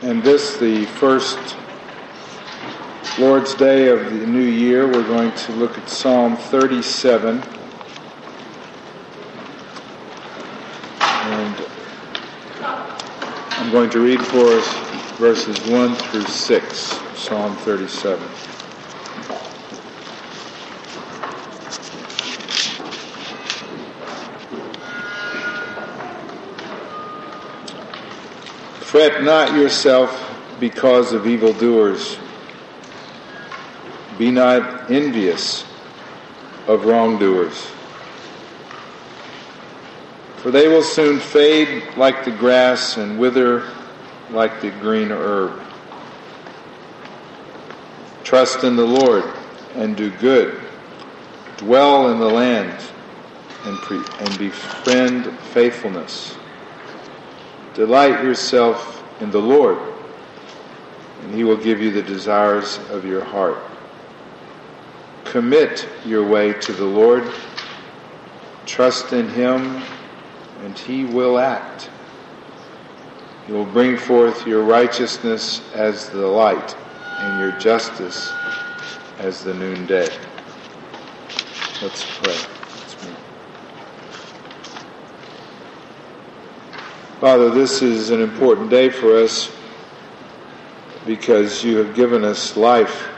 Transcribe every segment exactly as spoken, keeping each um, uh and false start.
and this, the first Lord's Day of the new year, we're going to look at Psalm thirty-seven. And I'm going to read for us verses one through six, Psalm thirty-seven. Fret not yourself because of evildoers. Be not envious of wrongdoers, for they will soon fade like the grass and wither like the green herb. Trust in the Lord and do good. Dwell in the land and, pre- and befriend faithfulness. Delight yourself in the Lord, and He will give you the desires of your heart. Commit your way to the Lord. Trust in Him, and He will act. He will bring forth your righteousness as the light, and your justice as the noonday. Let's pray. Father, this is an important day for us because you have given us life.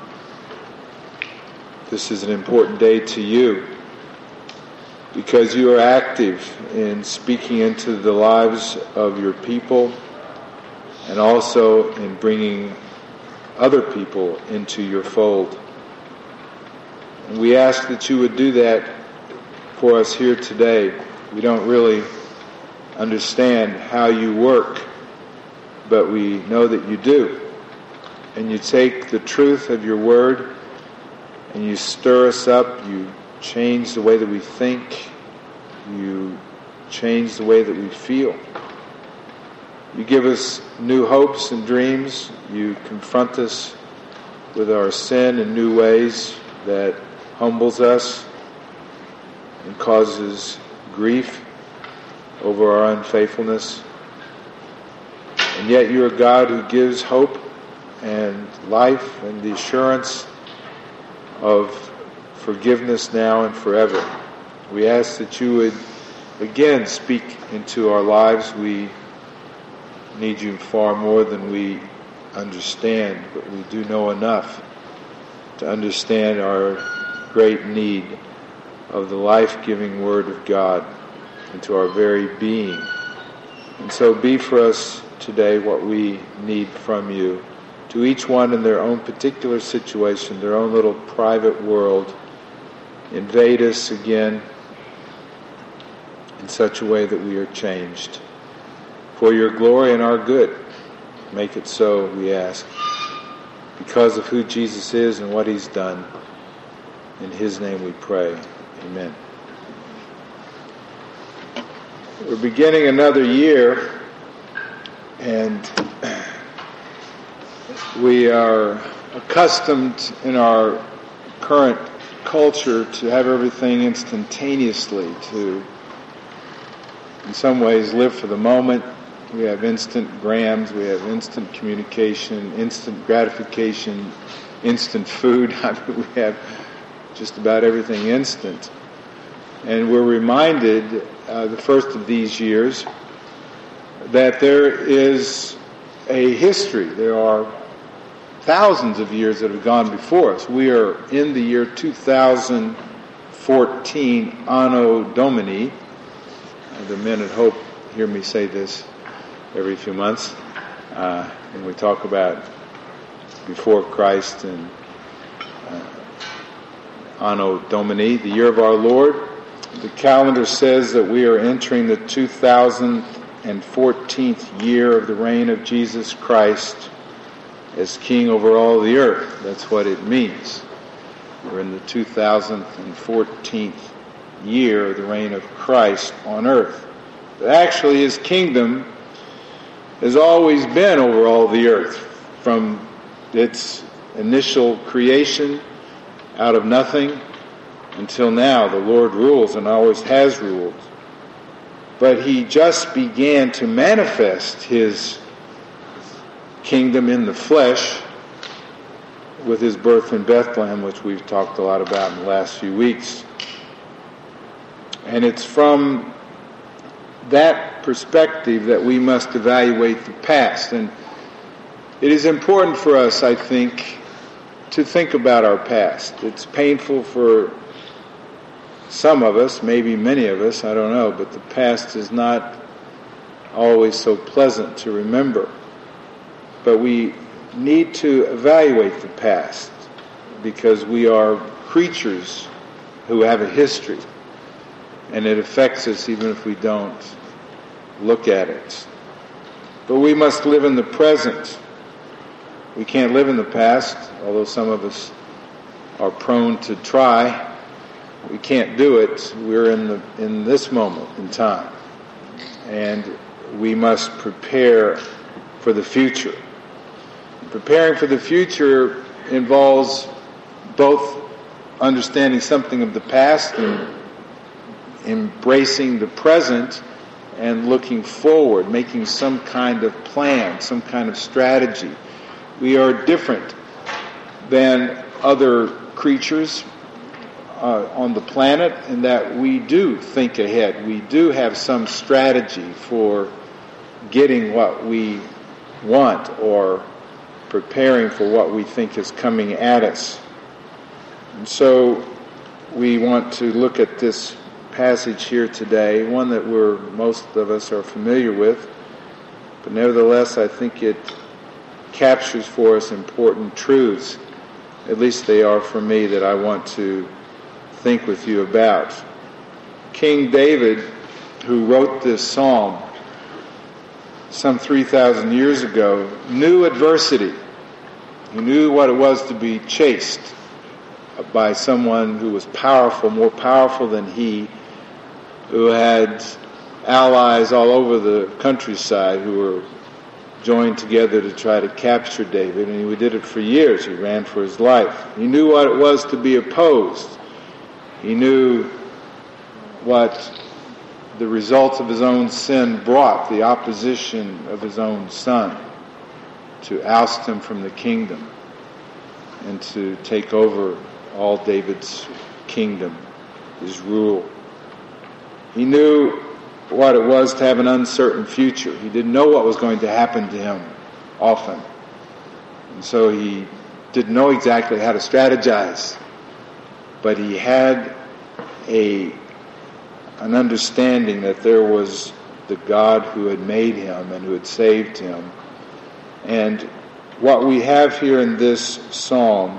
This is an important day to you because you are active in speaking into the lives of your people and also in bringing other people into your fold. And we ask that you would do that for us here today. We don't really understand how you work, but we know that you do. And you take the truth of your word and you stir us up, you change the way that we think, you change the way that we feel. You give us new hopes and dreams, you confront us with our sin in new ways that humbles us and causes grief over our unfaithfulness. And yet you're a God who gives hope and life and the assurance of forgiveness now and forever. We ask that you would again speak into our lives. We need you far more than we understand, but we do know enough to understand our great need of the life-giving Word of God into our very being. And so be for us today what we need from you. To each one in their own particular situation, their own little private world, invade us again in such a way that we are changed. For your glory and our good, make it so, we ask. Because of who Jesus is and what He's done, in His name we pray. Amen. We're beginning another year, and we are accustomed in our current culture to have everything instantaneously, to, in some ways, live for the moment. We have instant grams, we have instant communication, instant gratification, instant food. I mean, we have just about everything instant. And we're reminded, uh, the first of these years, that there is a history. There are thousands of years that have gone before us. We are in the year two thousand fourteen, Anno Domini. Uh, the men at Hope hear me say this every few months. Uh, and we talk about before Christ and uh, Anno Domini, the year of our Lord. The calendar says that we are entering the two thousand fourteenth year of the reign of Jesus Christ as King over all the earth. That's what it means. We're in the two thousand fourteenth year of the reign of Christ on earth. But actually, His kingdom has always been over all the earth, from its initial creation out of nothing until now. The Lord rules and always has ruled. But He just began to manifest His kingdom in the flesh with his birth in Bethlehem, which we've talked a lot about in the last few weeks. And it's from that perspective that we must evaluate the past. And it is important for us, I think, to think about our past. It's painful for some of us, maybe many of us, I don't know, but the past is not always so pleasant to remember. But we need to evaluate the past because we are creatures who have a history, and it affects us even if we don't look at it. But we must live in the present. We can't live in the past, although some of us are prone to try. We can't do it. We're in the in this moment in time. And we must prepare for the future. Preparing for the future involves both understanding something of the past and embracing the present and looking forward, making some kind of plan, some kind of strategy. We are different than other creatures uh, on the planet in that we do think ahead. We do have some strategy for getting what we want or preparing for what we think is coming at us. And so we want to look at this passage here today, one that we're most of us are familiar with, but nevertheless I think it captures for us important truths. At least they are for me, that I want to think with you about. King David, who wrote this psalm some three thousand years ago, knew adversity. He knew what it was to be chased by someone who was powerful, more powerful than he, who had allies all over the countryside who were joined together to try to capture David, and he did it for years. He ran for his life. He knew what it was to be opposed. He knew what the results of his own sin brought, the opposition of his own son, to oust him from the kingdom and to take over all David's kingdom, his rule. He knew what it was to have an uncertain future. He didn't know what was going to happen to him often. And so he didn't know exactly how to strategize. But he had a an understanding that there was the God who had made him and who had saved him. And what we have here in this psalm,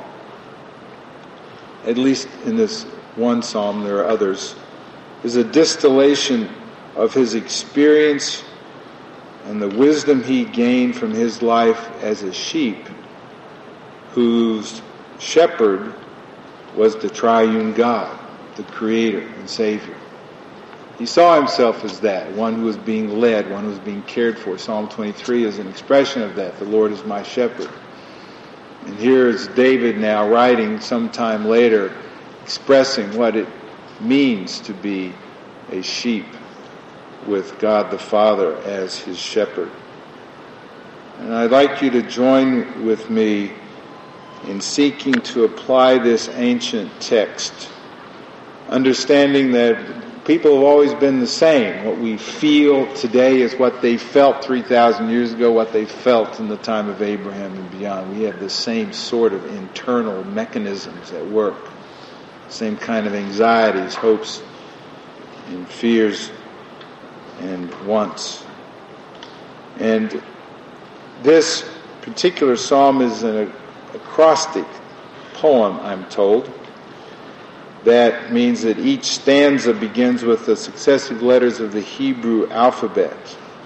at least in this one psalm, there are others, is a distillation of his experience and the wisdom he gained from his life as a sheep whose shepherd was the triune God, the Creator and Savior. He saw himself as that, one who was being led, one who was being cared for. Psalm twenty-three is an expression of that. The Lord is my shepherd. And here is David now writing sometime later, expressing what it means to be a sheep with God the Father as his shepherd. And I'd like you to join with me in seeking to apply this ancient text, understanding that people have always been the same. What we feel today is what they felt three thousand years ago, what they felt in the time of Abraham and beyond. We have the same sort of internal mechanisms at work, same kind of anxieties, hopes, and fears, and wants. And this particular psalm is an acrostic poem, I'm told. That means that each stanza begins with the successive letters of the Hebrew alphabet.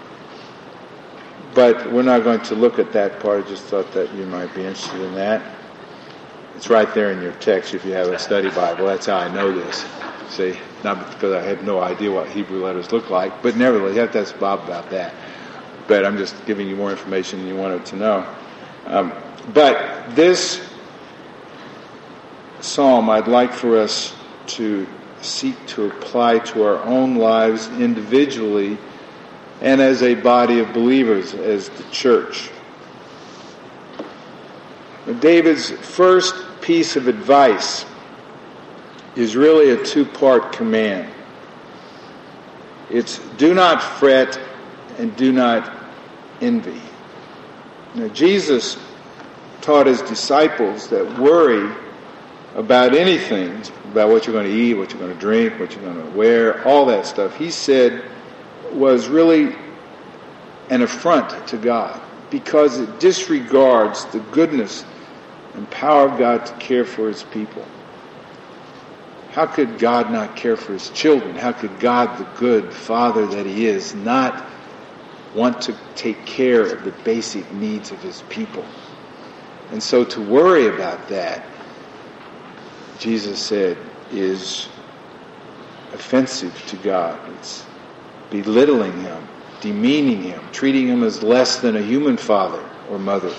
But we're not going to look at that part. I just thought that you might be interested in that. It's right there in your text if you have a study Bible. That's how I know this. See, not because I have no idea what Hebrew letters look like, but nevertheless, you have to ask Bob about that. But I'm just giving you more information than you wanted to know. Um, but this psalm I'd like for us to seek to apply to our own lives individually and as a body of believers, as the church. David's first piece of advice is really a two-part command. It's do not fret and do not envy. Now, Jesus taught his disciples that worry about anything, about what you're going to eat, what you're going to drink, what you're going to wear, all that stuff, he said was really an affront to God because it disregards the goodness and power of God to care for his people. How could God not care for his children? How could God, the good Father that he is, not want to take care of the basic needs of his people? And so to worry about that, Jesus said, is offensive to God. It's belittling him, demeaning him, treating him as less than a human father or mother.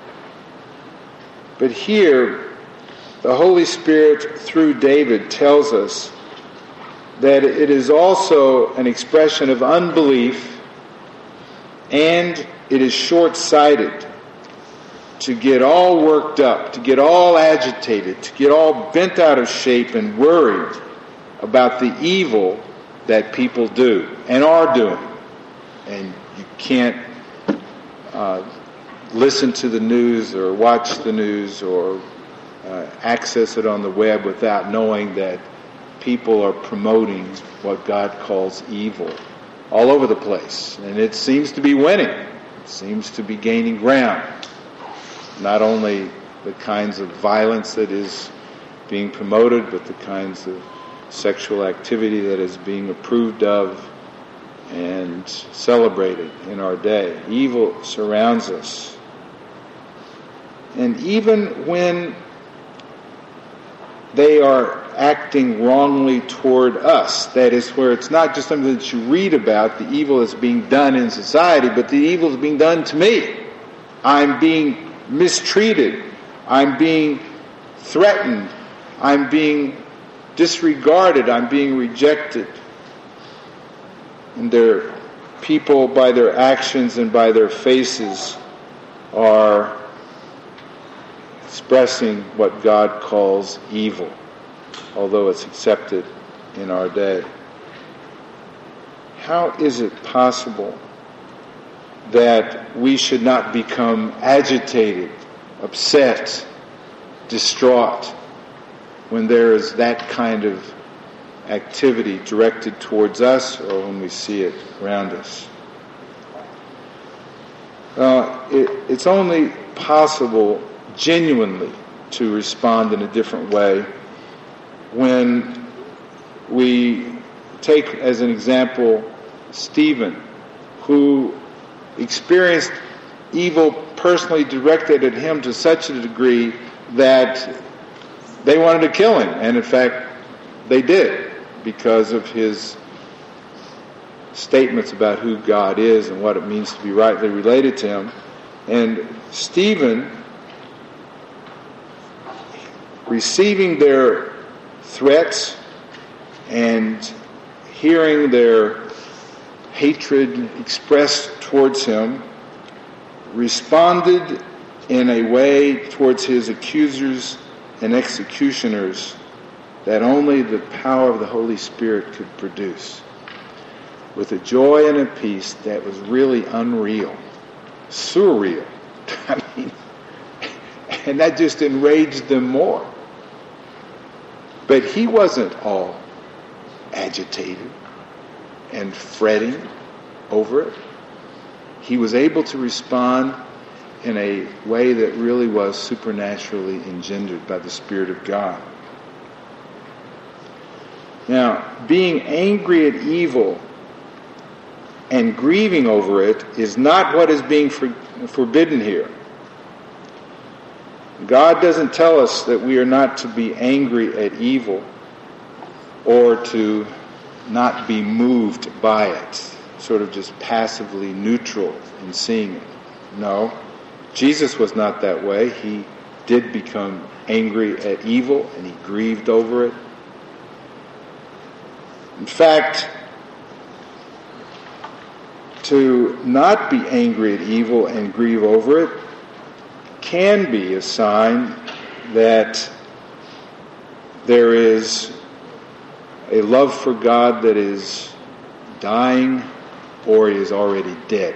But here, the Holy Spirit, through David, tells us that it is also an expression of unbelief, and it is short-sighted to get all worked up, to get all agitated, to get all bent out of shape and worried about the evil that people do and are doing. And you can't uh, listen to the news or watch the news or uh, access it on the web without knowing that people are promoting what God calls evil all over the place. And it seems to be winning. It seems to be gaining ground. Not only the kinds of violence that is being promoted, but the kinds of sexual activity that is being approved of and celebrated in our day. Evil surrounds us. And even when they are acting wrongly toward us, that is where it's not just something that you read about, the evil that's being done in society, but the evil is being done to me. I'm being mistreated. I'm being threatened. I'm being disregarded. I'm being rejected. And their people, by their actions and by their faces, are expressing what God calls evil, although it's accepted in our day. How is it possible that we should not become agitated, upset, distraught when there is that kind of activity directed towards us or when we see it around us? Uh, it, it's only possible genuinely to respond in a different way when we take as an example Stephen, who experienced evil personally directed at him to such a degree that they wanted to kill him. And in fact, they did, because of his statements about who God is and what it means to be rightly related to him. And Stephen, receiving their threats and hearing their hatred expressed towards him, responded in a way towards his accusers and executioners that only the power of the Holy Spirit could produce, with a joy and a peace that was really unreal, surreal. I mean, and that just enraged them more. But he wasn't all agitated and fretting over it. He was able to respond in a way that really was supernaturally engendered by the Spirit of God. Now, being angry at evil and grieving over it is not what is being for, forbidden here. God doesn't tell us that we are not to be angry at evil or to not be moved by it, sort of just passively neutral in seeing it. No, Jesus was not that way. He did become angry at evil and he grieved over it. In fact, to not be angry at evil and grieve over it can be a sign that there is a love for God that is dying or is already dead.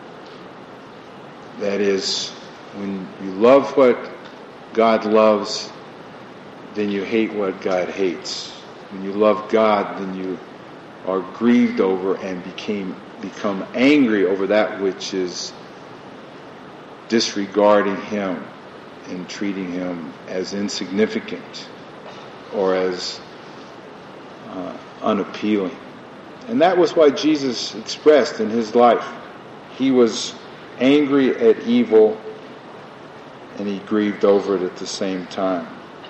That is, when you love what God loves, then you hate what God hates. When you love God, then you are grieved over and became become angry over that which is disregarding Him and treating Him as insignificant or as uh, unappealing. And that was why Jesus expressed in His life. He was angry at evil and He grieved over it at the same time.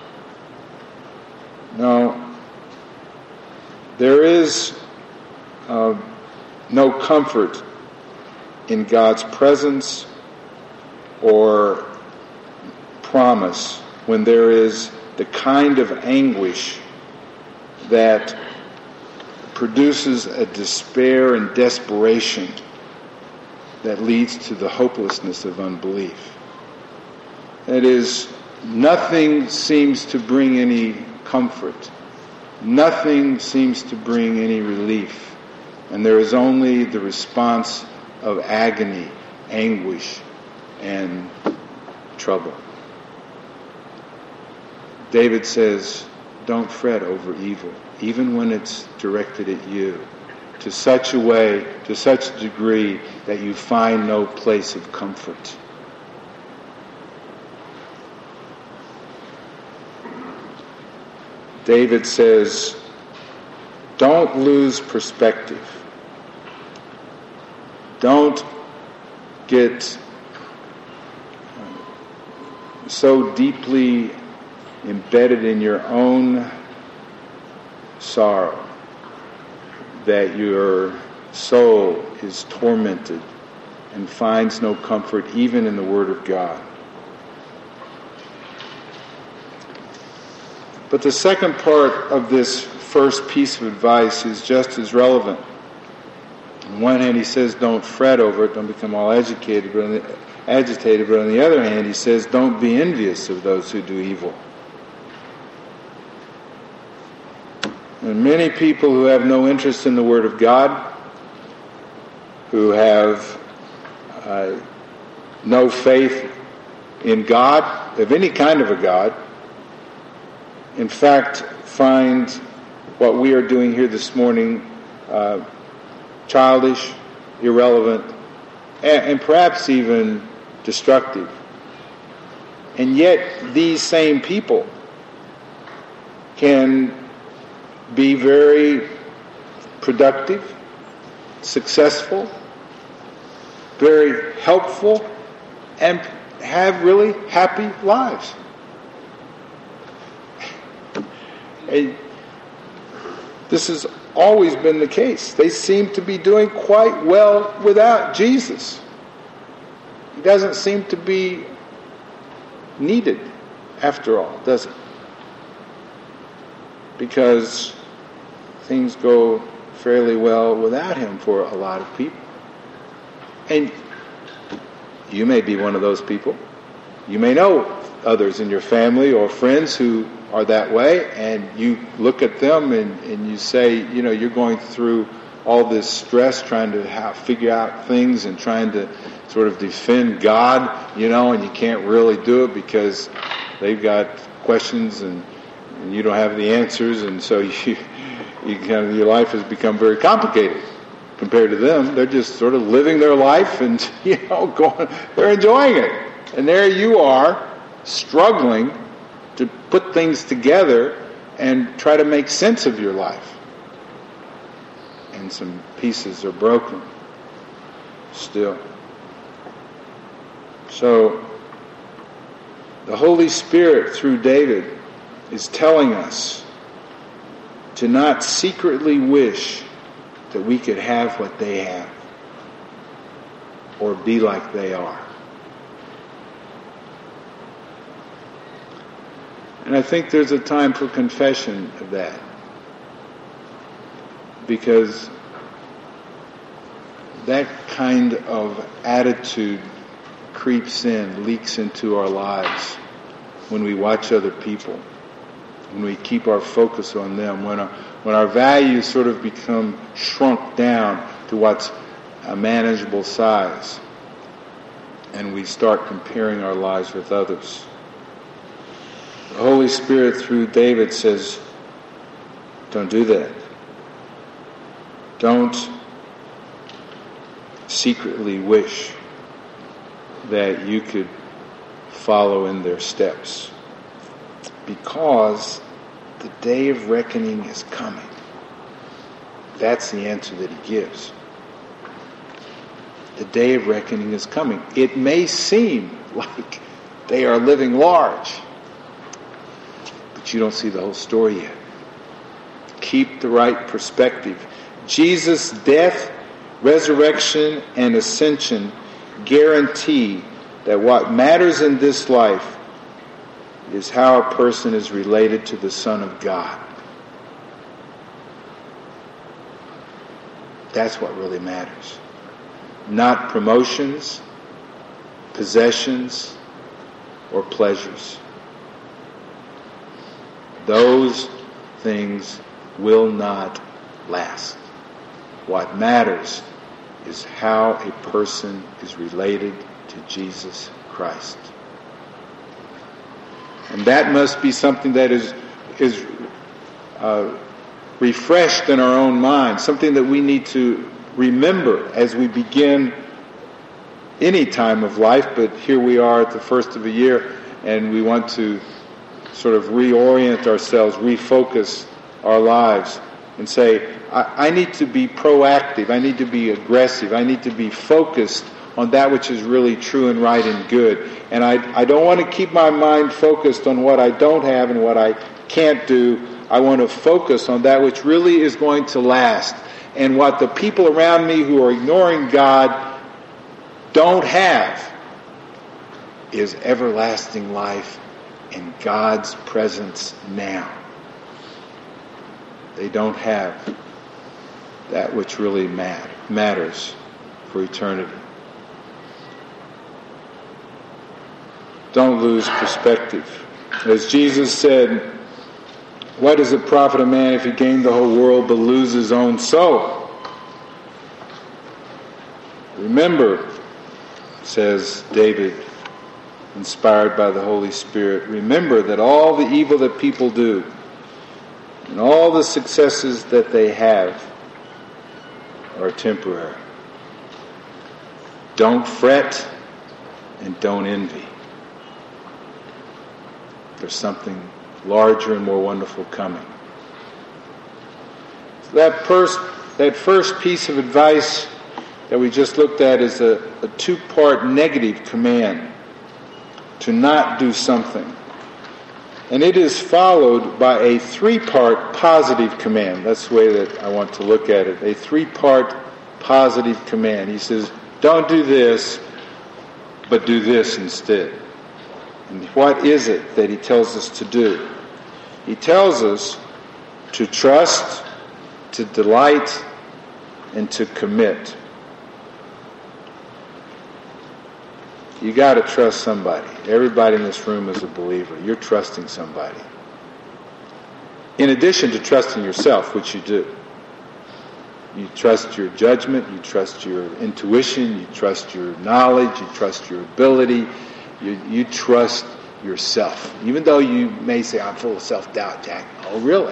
Now, there is uh, no comfort in God's presence or promise when there is the kind of anguish that produces a despair and desperation that leads to the hopelessness of unbelief. That is, nothing seems to bring any comfort. Nothing seems to bring any relief. And there is only the response of agony, anguish, and trouble. David says, don't fret over evil, even when it's directed at you, to such a way, to such a degree that you find no place of comfort. David says, don't lose perspective. Don't get so deeply embedded in your own sorrow that your soul is tormented and finds no comfort even in the Word of God. But the second part of this first piece of advice is just as relevant. On one hand, he says, don't fret over it, don't become all educated, but on the, agitated. But on the other hand, he says, don't be envious of those who do evil. And many people who have no interest in the Word of God, who have uh, no faith in God, of any kind of a God, in fact, find what we are doing here this morning uh, childish, irrelevant, and, and perhaps even destructive. And yet, these same people can be very productive, successful, very helpful, and have really happy lives. And this has always been the case. They seem to be doing quite well without Jesus. He doesn't seem to be needed after all, does it? Because things go fairly well without Him for a lot of people. And you may be one of those people. You may know others in your family or friends who are that way, and you look at them and, and you say, you know, you're going through all this stress trying to have, figure out things and trying to sort of defend God, you know, and you can't really do it because they've got questions and, and you don't have the answers, and so you, you kind of, your life has become very complicated compared to them. They're just sort of living their life and, you know, going, they're enjoying it. And there you are, struggling to put things together and try to make sense of your life. And some pieces are broken still. So, the Holy Spirit, through David, is telling us to not secretly wish that we could have what they have or be like they are. And I think there's a time for confession of that. Because that kind of attitude creeps in, leaks into our lives when we watch other people, when we keep our focus on them, when our, when our values sort of become shrunk down to what's a manageable size, and we start comparing our lives with others. The Holy Spirit, through David, says, don't do that. Don't secretly wish that you could follow in their steps, because the day of reckoning is coming. That's the answer that he gives. The day of reckoning is coming. It may seem like they are living large, but you don't see the whole story yet. Keep the right perspective. Jesus' death, resurrection, and ascension guarantee that what matters in this life is how a person is related to the Son of God. That's what really matters. Not promotions, possessions, or pleasures. Those things will not last. What matters is how a person is related to Jesus Christ. And that must be something that is is uh, refreshed in our own minds, something that we need to remember as we begin any time of life, but here we are at the first of the year, and we want to sort of reorient ourselves, refocus our lives, and say, I, I need to be proactive, I need to be aggressive, I need to be focused on that which is really true and right and good. And I, I don't want to keep my mind focused on what I don't have and what I can't do. I want to focus on that which really is going to last. And what the people around me who are ignoring God don't have is everlasting life in God's presence now. They don't have that which really mat- matters for eternity. Don't lose perspective. As Jesus said, what does it profit a man if he gain the whole world but lose his own soul? Remember, says David, inspired by the Holy Spirit, remember that all the evil that people do and all the successes that they have are temporary. Don't fret and don't envy. There's something larger and more wonderful coming. So that first, that first piece of advice that we just looked at is a, a two-part negative command to not do something. And it is followed by a three-part positive command. That's the way that I want to look at it. A three-part positive command. He says, don't do this, but do this instead. And what is it that he tells us to do? He tells us to trust, to delight, and to commit. You got to trust somebody. Everybody in this room is a believer. You're trusting somebody. In addition to trusting yourself, which you do. You trust your judgment, you trust your intuition, you trust your knowledge, you trust your ability, you, you trust yourself. Even though you may say, I'm full of self-doubt, Jack. Oh, really?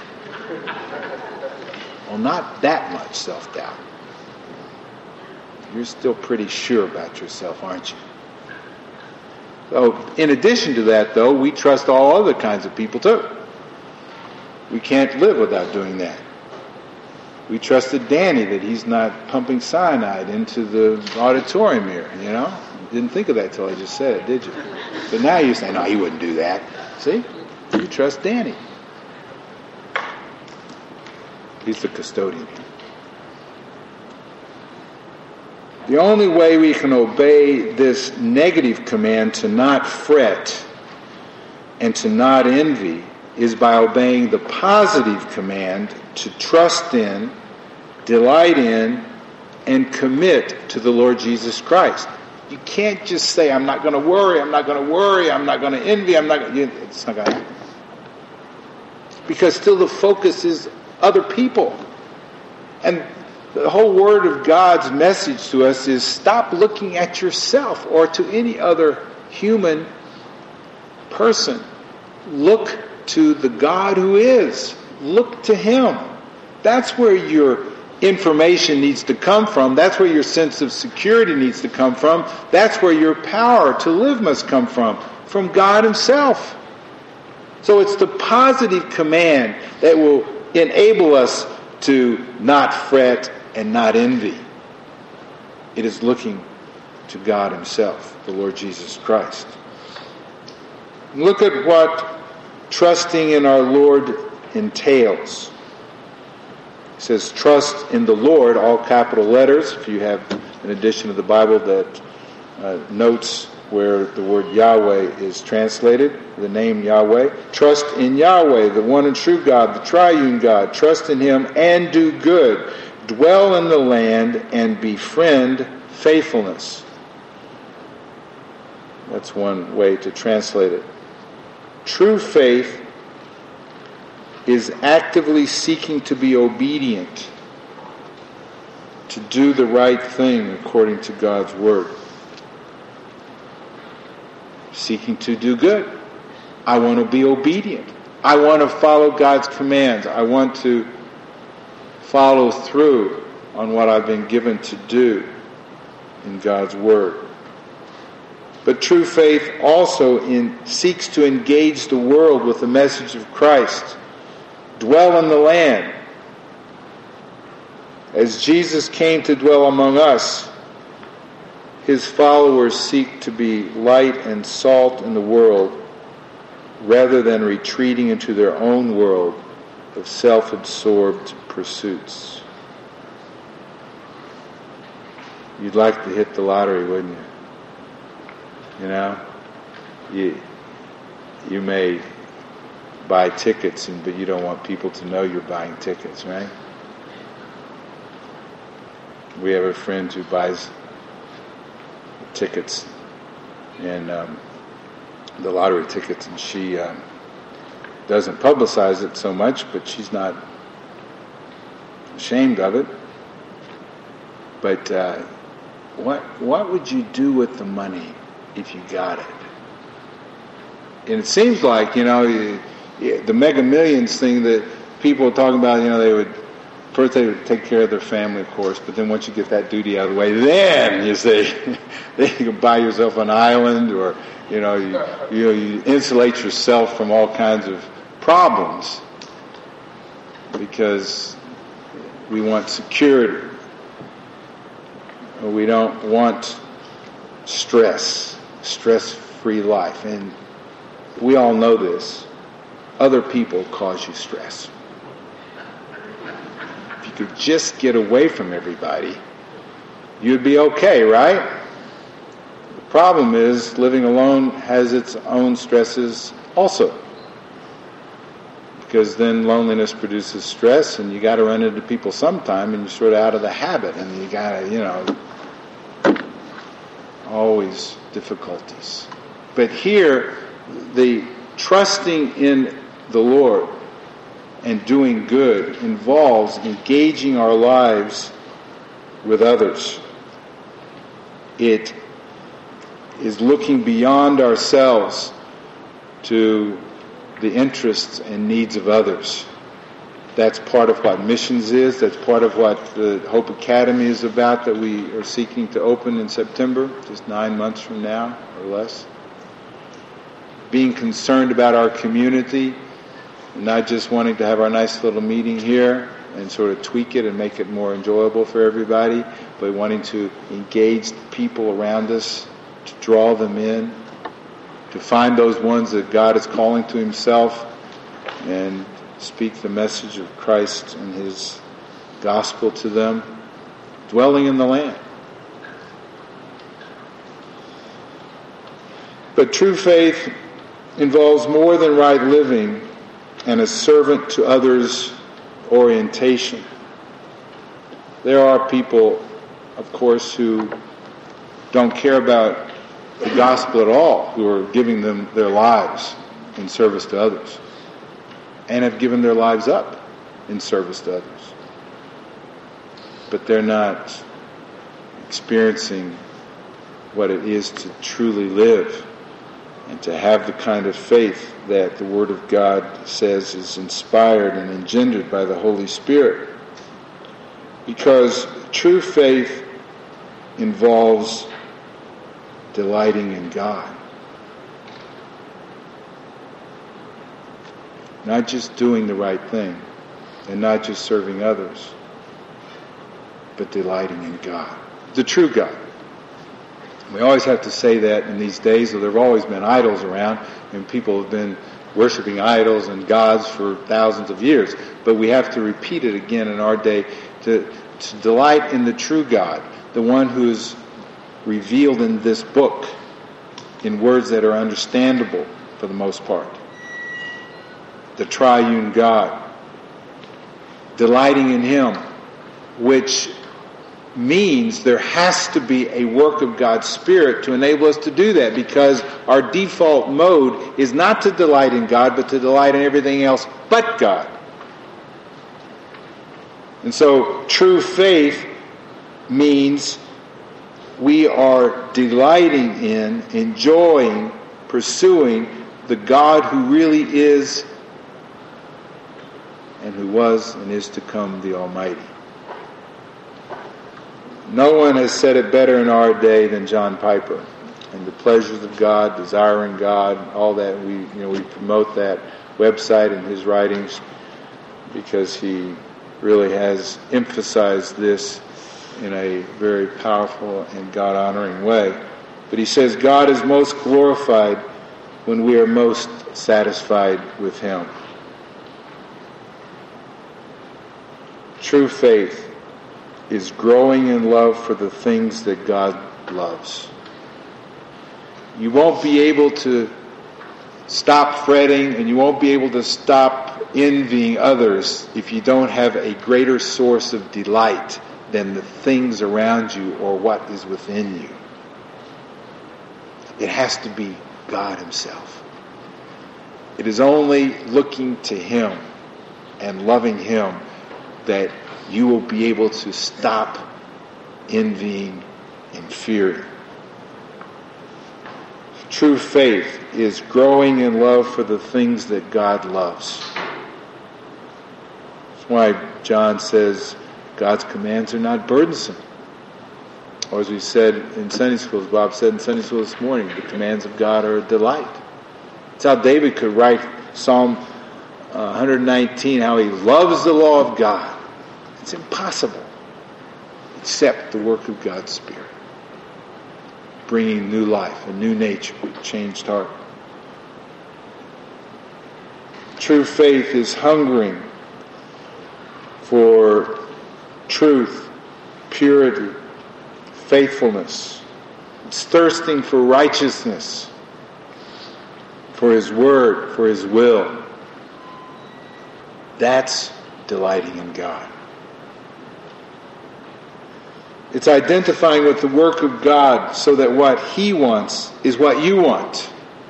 Well, not that much self-doubt. You're still pretty sure about yourself, aren't you? So, in addition to that, though, we trust all other kinds of people, too. We can't live without doing that. We trusted Danny that he's not pumping cyanide into the auditorium here, you know? Didn't think of that till I just said it, did you? But now you say, no, he wouldn't do that. See? You trust Danny. He's the custodian. The only way we can obey this negative command to not fret and to not envy is by obeying the positive command to trust in, delight in, and commit to the Lord Jesus Christ. You can't just say, I'm not going to worry, I'm not going to worry, I'm not going to envy, I'm not going to... It's not going to happen. Because still the focus is other people. And the whole Word of God's message to us is stop looking at yourself or to any other human person. Look to the God who is. Look to Him. That's where your information needs to come from. That's where your sense of security needs to come from. That's where your power to live must come from. From God Himself. So it's the positive command that will enable us to not fret and not envy. It is looking to God Himself, the Lord Jesus Christ. Look at what trusting in our Lord entails. It says, trust in the Lord, all capital letters. If you have an edition of the Bible that uh, notes where the word Yahweh is translated, the name Yahweh. Trust in Yahweh, the one and true God, the triune God. Trust in Him and do good. Dwell in the land and befriend faithfulness. That's one way to translate it. True faith is actively seeking to be obedient, to do the right thing according to God's Word. Seeking to do good. I want to be obedient. I want to follow God's commands. I want to follow through on what I've been given to do in God's Word. But true faith also in, seeks to engage the world with the message of Christ. Dwell in the land. As Jesus came to dwell among us, His followers seek to be light and salt in the world rather than retreating into their own world of self-absorbed pursuits. You'd like to hit the lottery, wouldn't you? You know, you you may buy tickets, and but you don't want people to know you're buying tickets, right? We have a friend who buys tickets, and um, the lottery tickets, and she um, doesn't publicize it so much, but she's not ashamed of it. But uh, what what would you do with the money if you got it? And it seems like, you know, you, you, the Mega Millions thing that people are talking about, you know, they would, first they would take care of their family, of course, but then once you get that duty out of the way, then you say, then you can buy yourself an island, or, you know, you, you know, you insulate yourself from all kinds of problems because we want security. We don't want stress, stress-free life. And we all know this. Other people cause you stress. If you could just get away from everybody, you'd be okay, right? The problem is living alone has its own stresses also. Because then loneliness produces stress, and you got to run into people sometime, and you're sort of out of the habit, and you got to, you know, always difficulties. But here, the trusting in the Lord and doing good involves engaging our lives with others. It is looking beyond ourselves to the interests and needs of others. That's part of what missions is. That's part of what the Hope Academy is about, that we are seeking to open in September, just nine months from now or less. Being concerned about our community, not just wanting to have our nice little meeting here and sort of tweak it and make it more enjoyable for everybody, but wanting to engage the people around us, to draw them in, to find those ones that God is calling to Himself and speak the message of Christ and His gospel to them, dwelling in the land. But true faith involves more than right living and a servant to others orientation. There are people, of course, who don't care about the gospel at all, who are giving them their lives in service to others, and have given their lives up in service to others. But they're not experiencing what it is to truly live and to have the kind of faith that the Word of God says is inspired and engendered by the Holy Spirit. Because true faith involves delighting in God. Not just doing the right thing and not just serving others, but delighting in God, the true God. We always have to say that in these days, though there have always been idols around, and people have been worshiping idols and gods for thousands of years. But we have to repeat it again in our day to, to delight in the true God, the one who is revealed in this book in words that are understandable for the most part. The triune God. Delighting in Him, which means there has to be a work of God's Spirit to enable us to do that, because our default mode is not to delight in God, but to delight in everything else but God. And so true faith means we are delighting in, enjoying, pursuing the God who really is and who was and is to come, the Almighty. No one has said it better in our day than John Piper. And the pleasures of God, desiring God, all that, we you know we promote that website and his writings because he really has emphasized this in a very powerful and God-honoring way. But he says God is most glorified when we are most satisfied with Him. True faith is growing in love for the things that God loves. You won't be able to stop fretting, and you won't be able to stop envying others if you don't have a greater source of delight than the things around you or what is within you. It has to be God Himself. It is only looking to Him and loving Him that you will be able to stop envying and fearing. True faith is growing in love for the things that God loves. That's why John says God's commands are not burdensome. Or as we said in Sunday school, as Bob said in Sunday school this morning, the commands of God are a delight. That's how David could write Psalm one nineteen, how he loves the law of God. It's impossible except the work of God's Spirit, bringing new life, a new nature, a changed heart. True faith is hungering for truth, purity, faithfulness. It's thirsting for righteousness, for His Word, for His will. That's delighting in God. It's identifying with the work of God so that what He wants is what you want.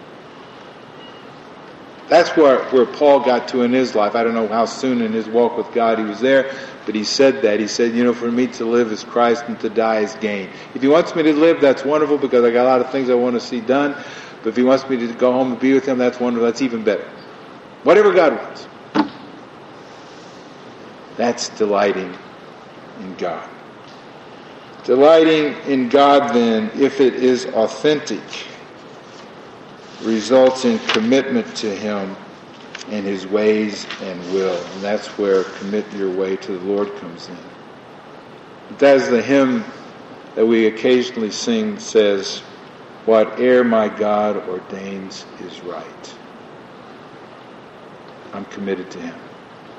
That's where, where Paul got to in his life. I don't know how soon in his walk with God he was there, but he said that. He said, you know, for me to live is Christ and to die is gain. If He wants me to live, that's wonderful because I got a lot of things I want to see done. But if He wants me to go home and be with Him, that's wonderful. That's even better. Whatever God wants. That's delighting in God. Delighting in God, then, if it is authentic, results in commitment to Him and His ways and will. And that's where commit your way to the Lord comes in. But as the hymn that we occasionally sing says, whate'er my God ordains is right. I'm committed to Him.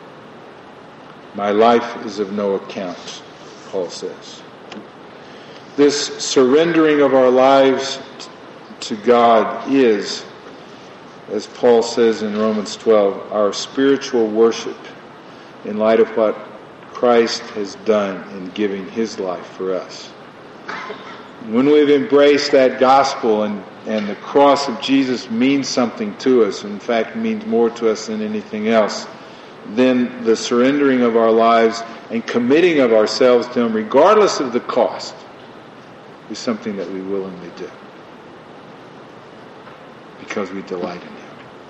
My life is of no account, Paul says. This surrendering of our lives to God is, as Paul says in Romans twelve, our spiritual worship in light of what Christ has done in giving His life for us. When we've embraced that gospel and, and the cross of Jesus means something to us, in fact means more to us than anything else, then the surrendering of our lives and committing of ourselves to Him, regardless of the cost, is something that we willingly do because we delight in Him.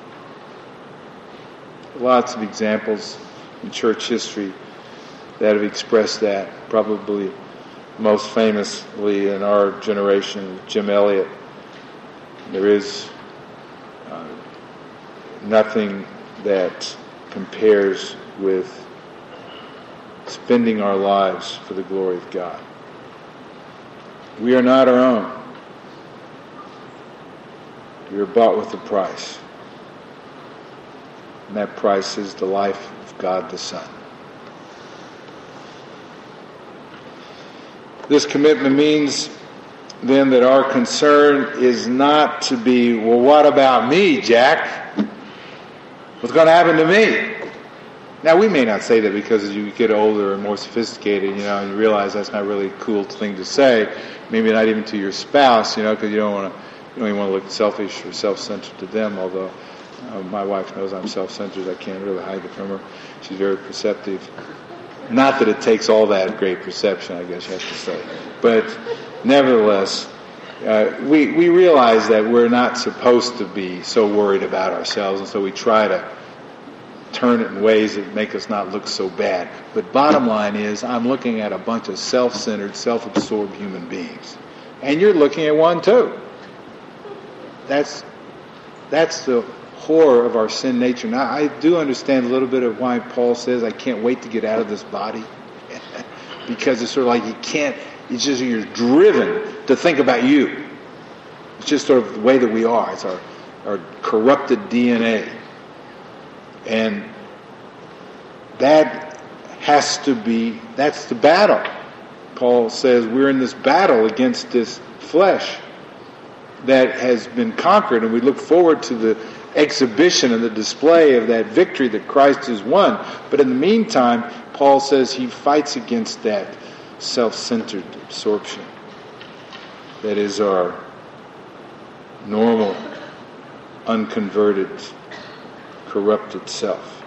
Lots of examples in church history that have expressed that. Probably most famously in our generation, Jim Elliot. There is uh, nothing that compares with spending our lives for the glory of God. We are not our own. We are bought with a price. And that price is the life of God the Son. This commitment means then that our concern is not to be, well, what about me, Jack? What's going to happen to me? Now, we may not say that because as you get older and more sophisticated, you know, and you realize that's not really a cool thing to say. Maybe not even to your spouse, you know, because you don't want to, you don't even want to look selfish or self-centered to them. Although uh, my wife knows I'm self-centered, I can't really hide it from her. She's very perceptive. Not that it takes all that great perception, I guess you have to say, but nevertheless, uh, we we realize that we're not supposed to be so worried about ourselves, and so we try to turn it in ways that make us not look so bad. But bottom line is, I'm looking at a bunch of self-centered, self-absorbed human beings. And you're looking at one too. That's that's the horror of our sin nature. Now, I do understand a little bit of why Paul says, I can't wait to get out of this body. Because it's sort of like you can't, it's just you're driven to think about you. It's just sort of the way that we are. It's our, our corrupted D N A. And that has to be, that's the battle. Paul says we're in this battle against this flesh that has been conquered, and we look forward to the exhibition and the display of that victory that Christ has won. But in the meantime, Paul says he fights against that self-centered absorption that is our normal, unconverted, corrupted self.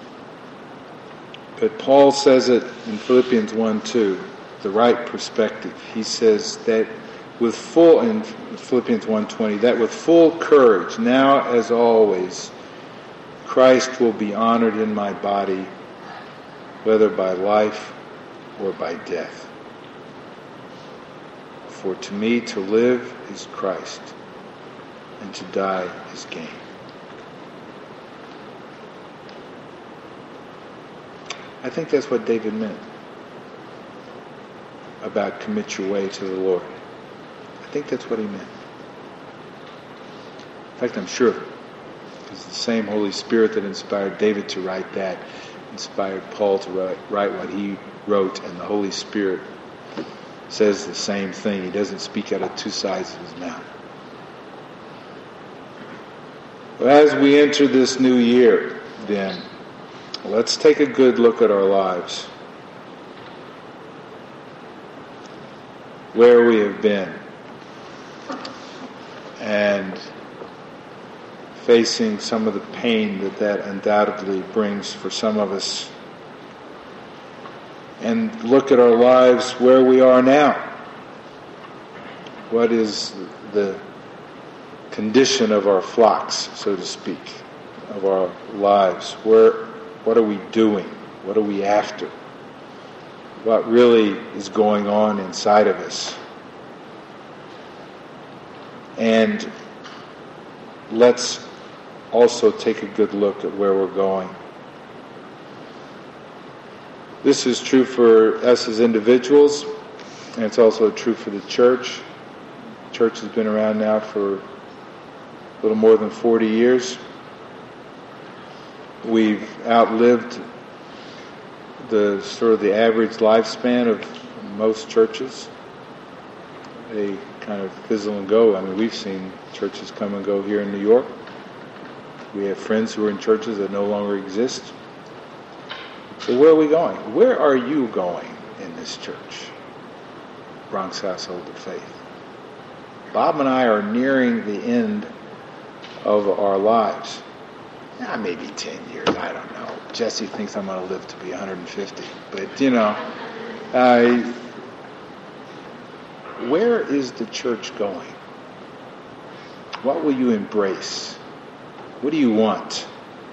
But Paul says it in Philippians one two, the right perspective. He says that with full, in Philippians one twenty, that with full courage, now as always, Christ will be honored in my body, whether by life or by death. For to me to live is Christ, and to die is gain. I think that's what David meant about commit your way to the Lord. I think that's what he meant. In fact, I'm sure, because the same Holy Spirit that inspired David to write that inspired Paul to write, write what he wrote, and the Holy Spirit says the same thing. He doesn't speak out of two sides of his mouth. Well, as we enter this new year, then, let's take a good look at our lives. Where we have been. And facing some of the pain that that undoubtedly brings for some of us. And look at our lives where we are now. What is the condition of our flocks, so to speak, of our lives? Where, what are we doing? What are we after? What really is going on inside of us? And let's also take a good look at where we're going. This is true for us as individuals, and it's also true for the church. The church has been around now for a little more than forty years. We've outlived the sort of the average lifespan of most churches. They kind of fizzle and go. I mean, we've seen churches come and go here in New York. We have friends who are in churches that no longer exist. So where are we going? Where are you going in this church? Bronx Household of Faith. Bob and I are nearing the end of our lives. Yeah, maybe ten years, I don't know. Jesse thinks I'm going to live to be one hundred fifty. But, you know, uh, where is the church going? What will you embrace? What do you want?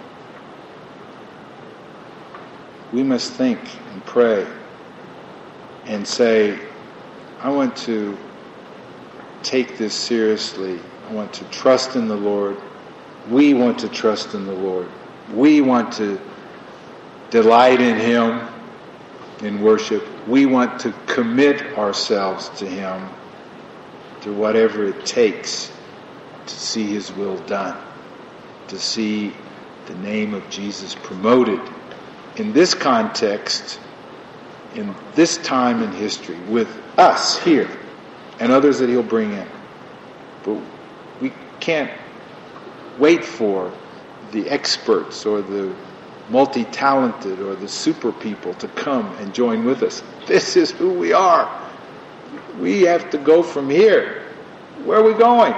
We must think and pray and say, I want to take this seriously. I want to trust in the Lord. We want to trust in the Lord. We want to delight in Him in worship. We want to commit ourselves to Him, to whatever it takes to see His will done, to see the name of Jesus promoted in this context, in this time in history, with us here and others that He'll bring in. But we can't wait for the experts or the multi-talented or the super people to come and join with us. This is who we are. We have to go from here. Where are we going?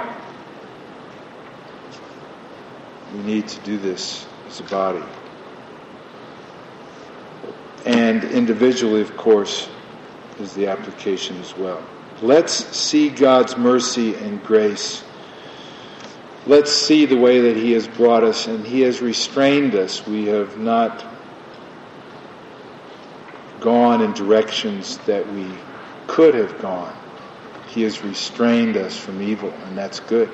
We need to do this as a body. And individually, of course, is the application as well. Let's see God's mercy and grace. Let's see the way that He has brought us, and He has restrained us. We have not gone in directions that we could have gone. He has restrained us from evil, and that's good.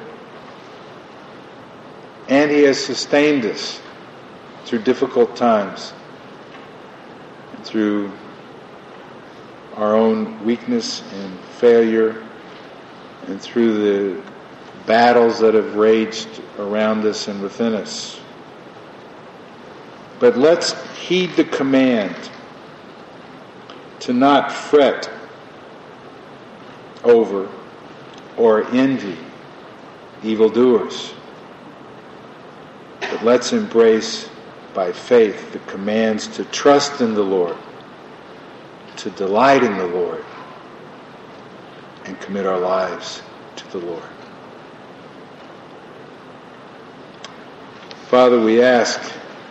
And He has sustained us through difficult times, through our own weakness and failure, and through the battles that have raged around us and within us. But let's heed the command to not fret over or envy evildoers. But let's embrace by faith the commands to trust in the Lord, to delight in the Lord, and commit our lives to the Lord. Father, we ask,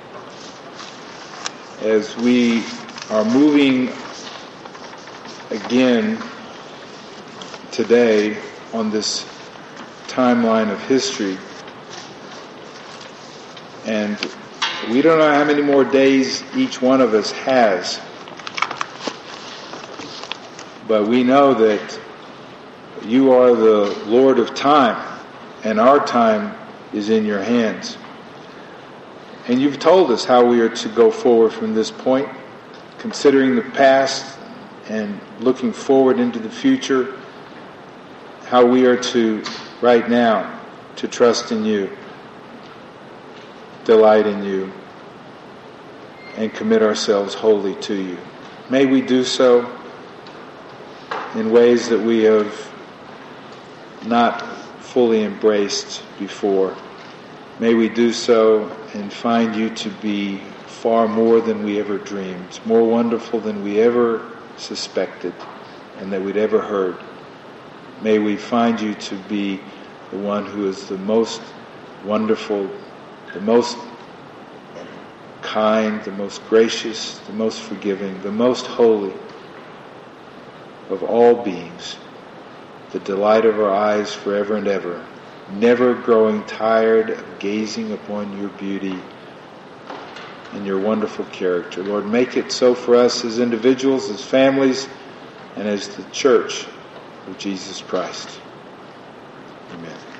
as we are moving again today on this timeline of history, and we don't know how many more days each one of us has, but we know that You are the Lord of time, and our time is in Your hands. And You've told us how we are to go forward from this point, considering the past and looking forward into the future, how we are to, right now, to trust in You, delight in You, and commit ourselves wholly to You. May we do so in ways that we have not fully embraced before. May we do so and find You to be far more than we ever dreamed, more wonderful than we ever suspected and that we'd ever heard. May we find You to be the one who is the most wonderful, the most kind, the most gracious, the most forgiving, the most holy of all beings, the delight of our eyes forever and ever, never growing tired of gazing upon Your beauty and Your wonderful character. Lord, make it so for us as individuals, as families, and as the church of Jesus Christ. Amen.